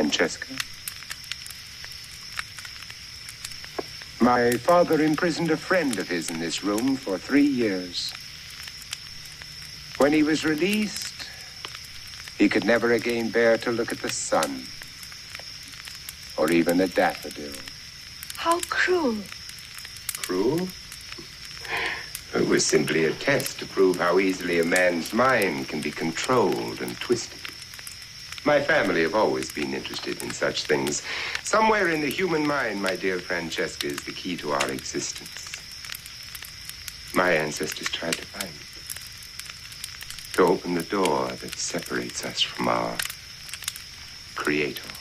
Francesca. My father imprisoned a friend of his in this room for 3 years. When he was released, he could never again bear to look at the sun, or even a daffodil. How cruel. Cruel? It was simply a test to prove how easily a man's mind can be controlled and twisted. My family have always been interested in such things. Somewhere in the human mind, my dear Francesca, is the key to our existence. My ancestors tried to find it, to open the door that separates us from our Creator.